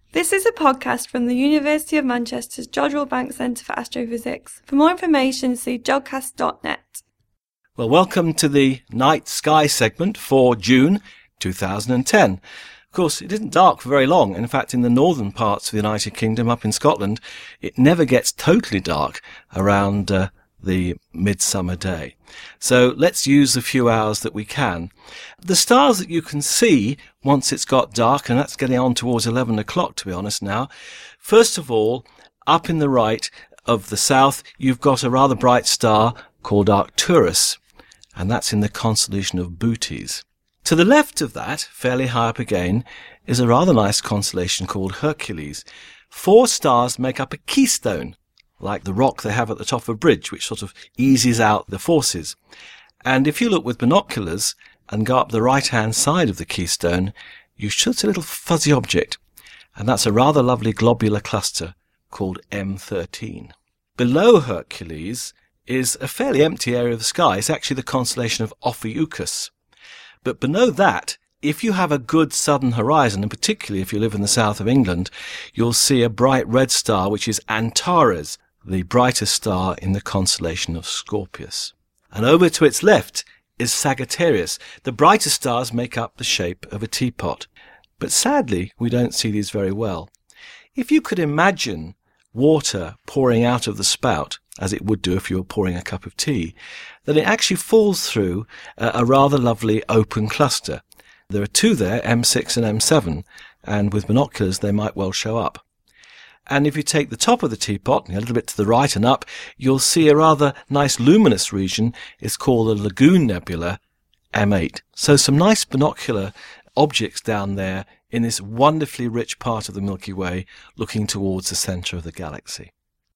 This is a podcast from the University of Manchester's Jodrell Bank Centre for Astrophysics. For more information, see jodcast.net. Well, welcome to the Night Sky segment for June 2010. Of course, it isn't dark for very long. In fact, in the northern parts of the United Kingdom, up in Scotland, it never gets totally dark around the midsummer day. So let's use the few hours that we can. The stars that you can see once it's got dark, and that's getting on towards 11 o'clock to be honest now. First of all, up in the right of the south, you've got a rather bright star called Arcturus, and that's in the constellation of Bootes. To the left of that, fairly high up again, is a rather nice constellation called Hercules. 4 stars make up a keystone, like the rock they have at the top of a bridge, which sort of eases out the forces. And if you look with binoculars and go up the right-hand side of the keystone, you should see a little fuzzy object, and that's a rather lovely globular cluster called M13. Below Hercules is a fairly empty area of the sky. It's actually the constellation of Ophiuchus. But below that, if you have a good southern horizon, and particularly if you live in the south of England, you'll see a bright red star, which is Antares, the brightest star in the constellation of Scorpius. And over to its left is Sagittarius. The brightest stars make up the shape of a teapot. But sadly, we don't see these very well. If you could imagine water pouring out of the spout, as it would do if you were pouring a cup of tea, then it actually falls through a rather lovely open cluster. There are 2 there, M6 and M7, and with binoculars they might well show up. And if you take the top of the teapot, a little bit to the right and up, you'll see a rather nice luminous region. It's called the Lagoon Nebula, M8. So some nice binocular objects down there in this wonderfully rich part of the Milky Way, looking towards the centre of the galaxy.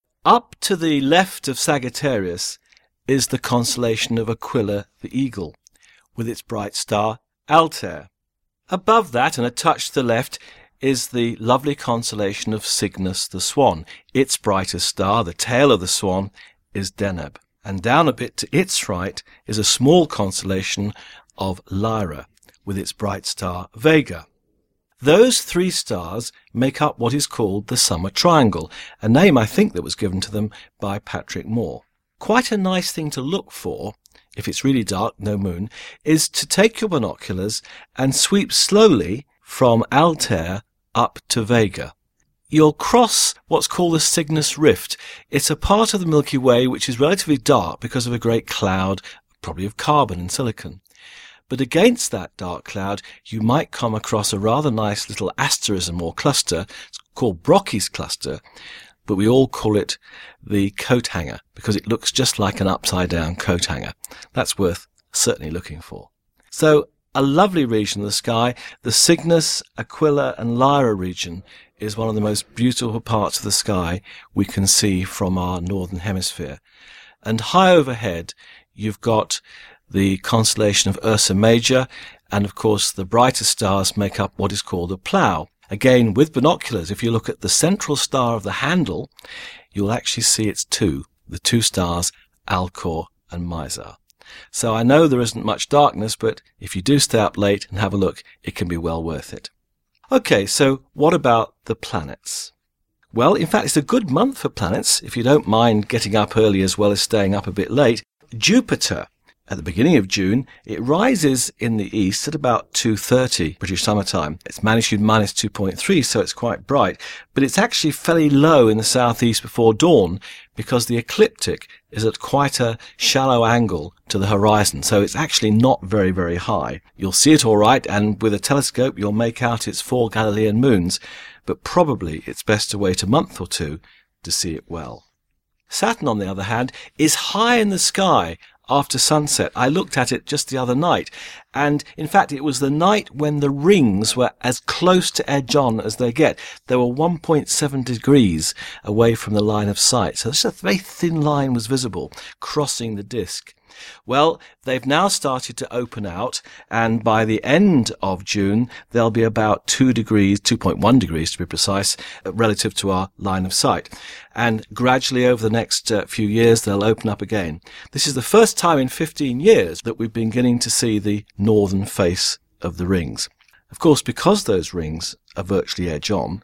Up to the left of Sagittarius is the constellation of Aquila the Eagle, with its bright star Altair. Above that, and a touch to the left, is the lovely constellation of Cygnus the Swan. Its brightest star, the tail of the swan, is Deneb. And down a bit to its right is a small constellation of Lyra, with its bright star Vega. Those 3 stars make up what is called the Summer Triangle, a name I think that was given to them by Patrick Moore. Quite a nice thing to look for, if it's really dark, no moon, is to take your binoculars and sweep slowly from Altair up to Vega. You'll cross what's called the Cygnus Rift. It's a part of the Milky Way which is relatively dark because of a great cloud, probably of carbon and silicon. But against that dark cloud, you might come across a rather nice little asterism or cluster. It's called Brocchi's cluster, but we all call it the coat hanger because it looks just like an upside-down coat hanger. That's worth certainly looking for. So, a lovely region of the sky. The Cygnus, Aquila and Lyra region is one of the most beautiful parts of the sky we can see from our northern hemisphere. And high overhead, you've got the constellation of Ursa Major, and of course the brightest stars make up what is called a Plough. Again, with binoculars, if you look at the central star of the handle, you'll actually see it's the 2 stars, Alcor and Mizar. So I know there isn't much darkness, but if you do stay up late and have a look, it can be well worth it. Okay, so what about the planets? Well, in fact, it's a good month for planets, if you don't mind getting up early as well as staying up a bit late. Jupiter, at the beginning of June, it rises in the east at about 2:30 British summertime. It's magnitude minus 2.3, so it's quite bright, but it's actually fairly low in the southeast before dawn because the ecliptic is at quite a shallow angle to the horizon, so it's actually not very, very high. You'll see it all right, and with a telescope you'll make out its 4 Galilean moons, but probably it's best to wait a month or 2 to see it well. Saturn, on the other hand, is high in the sky after sunset. I looked at it just the other night, and in fact it was the night when the rings were as close to edge on as they get. They were 1.7 degrees away from the line of sight, so just a very thin line was visible crossing the disk. Well, they've now started to open out, and by the end of June, they'll be about 2 degrees, 2.1 degrees to be precise, relative to our line of sight. And gradually over the next few years, they'll open up again. This is the first time in 15 years that we've been beginning to see the northern face of the rings. Of course, because those rings are virtually edge on,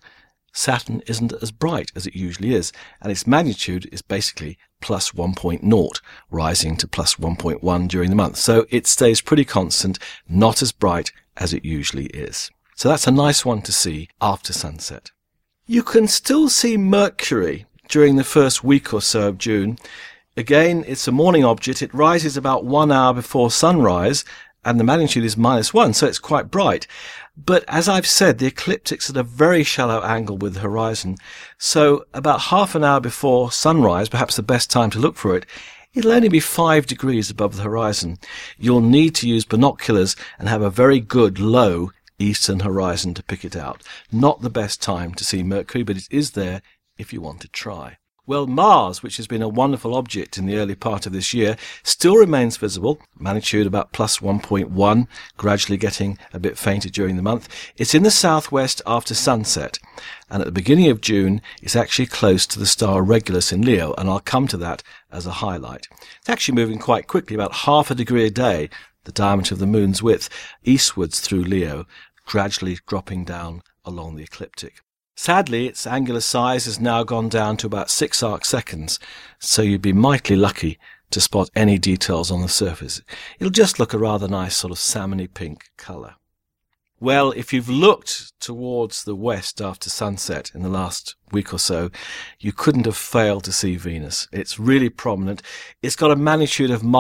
Saturn isn't as bright as it usually is, and its magnitude is basically plus 1.0, rising to plus 1.1 during the month. So it stays pretty constant, not as bright as it usually is. So that's a nice one to see after sunset. You can still see Mercury during the first week or so of June. Again, it's a morning object. It rises about 1 hour before sunrise, and the magnitude is -1, so it's quite bright. But as I've said, the ecliptic's at a very shallow angle with the horizon, so about half an hour before sunrise, perhaps the best time to look for it, it'll only be 5 degrees above the horizon. You'll need to use binoculars and have a very good low eastern horizon to pick it out. Not the best time to see Mercury, but it is there if you want to try. Well, Mars, which has been a wonderful object in the early part of this year, still remains visible, magnitude about plus 1.1, gradually getting a bit fainter during the month. It's in the southwest after sunset, and at the beginning of June, it's actually close to the star Regulus in Leo, and I'll come to that as a highlight. It's actually moving quite quickly, about half a degree a day, the diameter of the moon's width, eastwards through Leo, gradually dropping down along the ecliptic. Sadly, its angular size has now gone down to about 6 arc seconds, so you'd be mightily lucky to spot any details on the surface. It'll just look a rather nice sort of salmony pink colour. Well, if you've looked towards the west after sunset in the last week or so, you couldn't have failed to see Venus. It's really prominent. It's got a magnitude of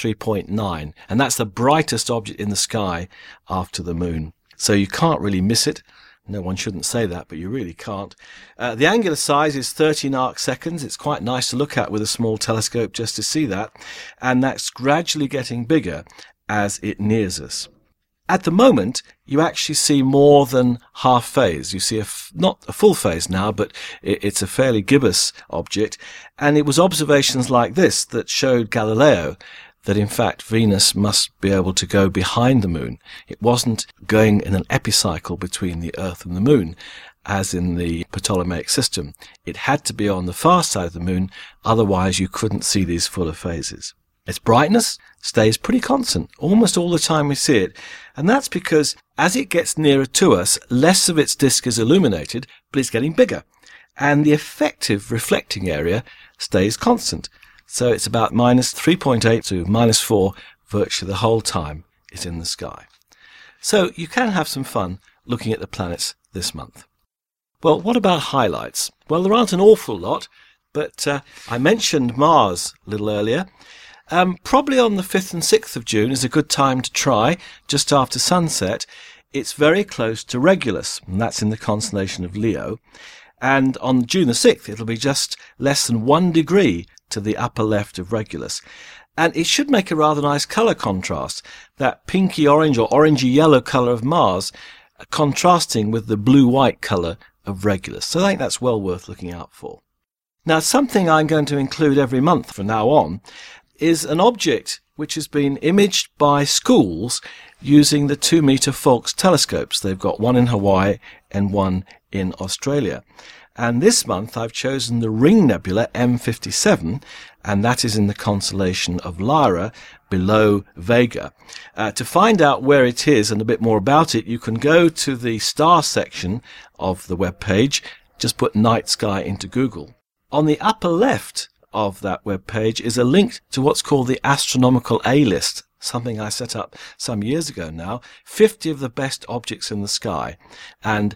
-3.9, and that's the brightest object in the sky after the moon. So you can't really miss it. No, one shouldn't say that, but you really can't. The angular size is 13 arc seconds. It's quite nice to look at with a small telescope just to see that. And that's gradually getting bigger as it nears us. At the moment, you actually see more than half phase. You see not a full phase now, but it's a fairly gibbous object. And it was observations like this that showed Galileo that in fact Venus must be able to go behind the moon. It wasn't going in an epicycle between the Earth and the moon, as in the Ptolemaic system. It had to be on the far side of the moon, otherwise you couldn't see these fuller phases. Its brightness stays pretty constant almost all the time we see it, and that's because as it gets nearer to us, less of its disk is illuminated, but it's getting bigger, and the effective reflecting area stays constant. So it's about -3.8 to -4 virtually the whole time it's in the sky. So you can have some fun looking at the planets this month. Well, what about highlights? Well, there aren't an awful lot, but I mentioned Mars a little earlier. Probably on the 5th and 6th of June is a good time to try, just after sunset. It's very close to Regulus, and that's in the constellation of Leo. And on June the 6th, it'll be just less than 1 degree to the upper left of Regulus. And it should make a rather nice colour contrast, that pinky orange or orangey yellow colour of Mars contrasting with the blue-white colour of Regulus. So I think that's well worth looking out for. Now, something I'm going to include every month from now on is an object which has been imaged by schools using the 2-metre Faulkes telescopes. They've got one in Hawaii and one in Australia. And this month I've chosen the Ring Nebula M57, and that is in the constellation of Lyra below Vega. To find out where it is and a bit more about it, you can go to the star section of the web page. Just put night sky into Google. On the upper left of that web page is a link to what's called the Astronomical A-list, something I set up some years ago now, 50 of the best objects in the sky, and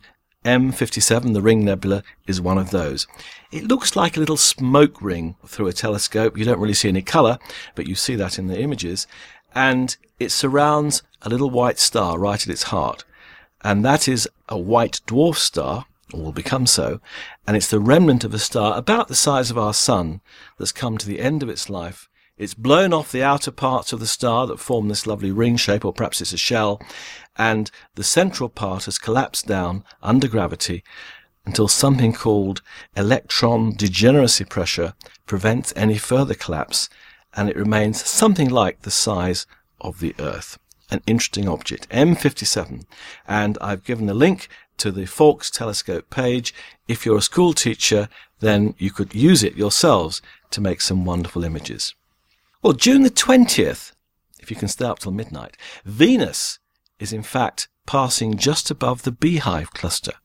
M57, the Ring Nebula, is one of those. It looks like a little smoke ring through a telescope. You don't really see any colour, but you see that in the images, and it surrounds a little white star right at its heart, and that is a white dwarf star, or will become so, and it's the remnant of a star about the size of our sun that's come to the end of its life. It's blown off the outer parts of the star that form this lovely ring shape, or perhaps it's a shell, and the central part has collapsed down under gravity until something called electron degeneracy pressure prevents any further collapse, and it remains something like the size of the Earth. An interesting object, M57, and I've given a link to the Faulkes telescope page. If you're a school teacher, then you could use it yourselves to make some wonderful images. Well, June the 20th, if you can stay up till midnight, Venus is in fact passing just above the Beehive cluster.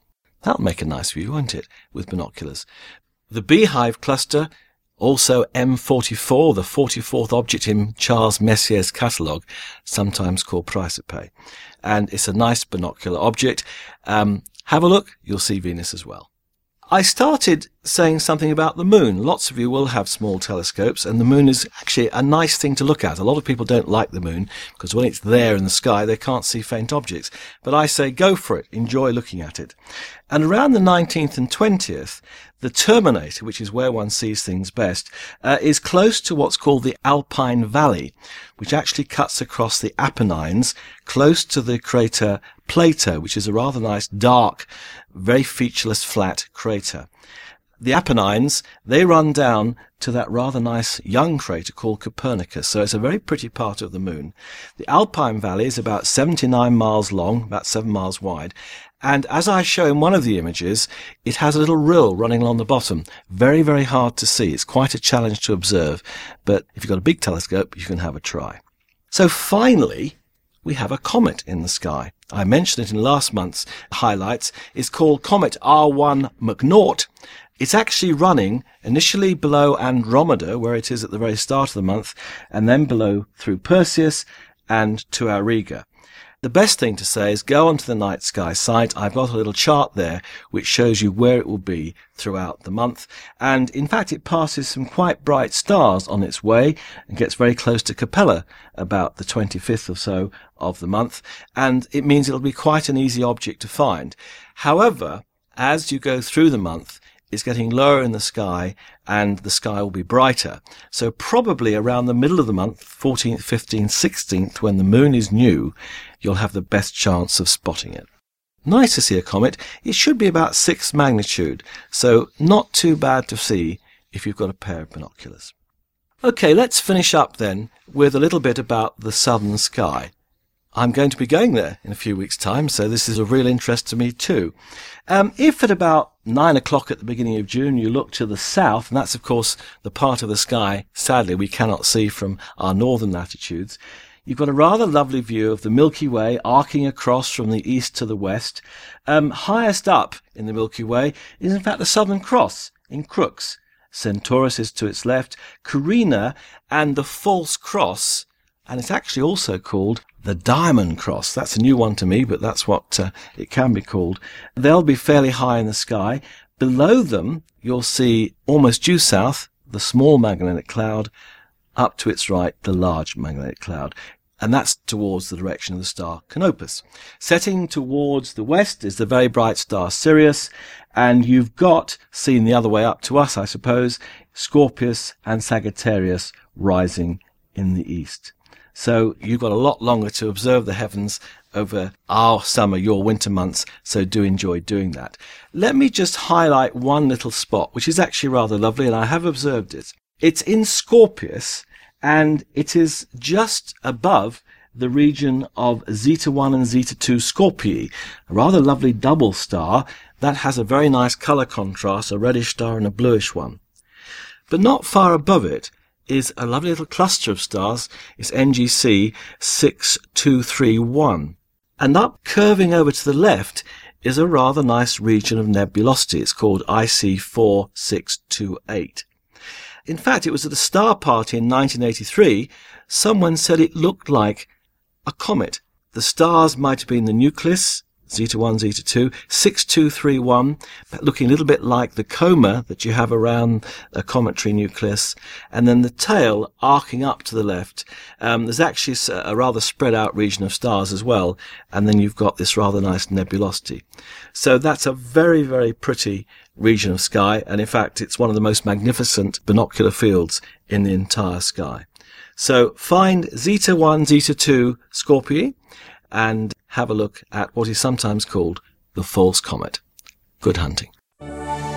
That'll make a nice view, won't it, with binoculars. The Beehive cluster, also M44, the 44th object in Charles Messier's catalogue, sometimes called Chrysope. And it's a nice binocular object. Have a look, you'll see Venus as well. I started saying something about the moon. Lots of you will have small telescopes, and the moon is actually a nice thing to look at. A lot of people don't like the moon because when it's there in the sky, they can't see faint objects. But I say go for it. Enjoy looking at it. And around the 19th and 20th, the terminator, which is where one sees things best, is close to what's called the Alpine Valley, which actually cuts across the Apennines, close to the crater Plato, which is a rather nice, dark, very featureless, flat crater. The Apennines, they run down to that rather nice young crater called Copernicus, so it's a very pretty part of the moon. The Alpine Valley is about 79 miles long, about 7 miles wide, and as I show in one of the images, it has a little rill running along the bottom. Very, very hard to see. It's quite a challenge to observe, but if you've got a big telescope, you can have a try. So finally, we have a comet in the sky. I mentioned it in last month's highlights. It's called Comet R1 McNaught. It's actually running initially below Andromeda, where it is at the very start of the month, and then below through Perseus and to Auriga. The best thing to say is go onto the Night Sky site. I've got a little chart there which shows you where it will be throughout the month. And in fact, it passes some quite bright stars on its way and gets very close to Capella about the 25th or so of the month. And it means it'll be quite an easy object to find. However, as you go through the month, it's getting lower in the sky and the sky will be brighter. So probably around the middle of the month, 14th, 15th, 16th, when the moon is new, you'll have the best chance of spotting it. Nice to see a comet. It should be about 6 magnitude, so not too bad to see if you've got a pair of binoculars. Okay, let's finish up then with a little bit about the southern sky. I'm going to be going there in a few weeks' time, so this is of real interest to me too. If at about 9 o'clock at the beginning of June you look to the south, and that's of course the part of the sky, sadly, we cannot see from our northern latitudes, you've got a rather lovely view of the Milky Way arcing across from the east to the west. Highest up in the Milky Way is in fact the Southern Cross in Crooks. Centaurus is to its left, Carina and the False Cross, and it's actually also called the Diamond Cross. That's a new one to me, but that's what it can be called. They'll be fairly high in the sky. Below them, you'll see almost due south, the small magnetic cloud, up to its right, the large magnetic cloud. And that's towards the direction of the star Canopus. Setting towards the west is the very bright star Sirius, and you've got, seen the other way up to us, I suppose, Scorpius and Sagittarius rising in the east. So you've got a lot longer to observe the heavens over our summer, your winter months, so do enjoy doing that. Let me just highlight one little spot, which is actually rather lovely, and I have observed it. It's in Scorpius, and it is just above the region of Zeta 1 and Zeta 2 Scorpii, a rather lovely double star that has a very nice colour contrast, a reddish star and a bluish one. But not far above it is a lovely little cluster of stars. It's NGC 6231. And up curving over to the left is a rather nice region of nebulosity. It's called IC 4628. In fact, it was at a star party in 1983, someone said it looked like a comet. The stars might have been the nucleus, Zeta 1, Zeta 2, 6231, looking a little bit like the coma that you have around a cometary nucleus, and then the tail arcing up to the left. There's actually a rather spread out region of stars as well, and then you've got this rather nice nebulosity. So that's a very, very pretty region of sky, and in fact it's one of the most magnificent binocular fields in the entire sky. So find Zeta 1, Zeta 2 Scorpii, and have a look at what is sometimes called the false comet. Good hunting.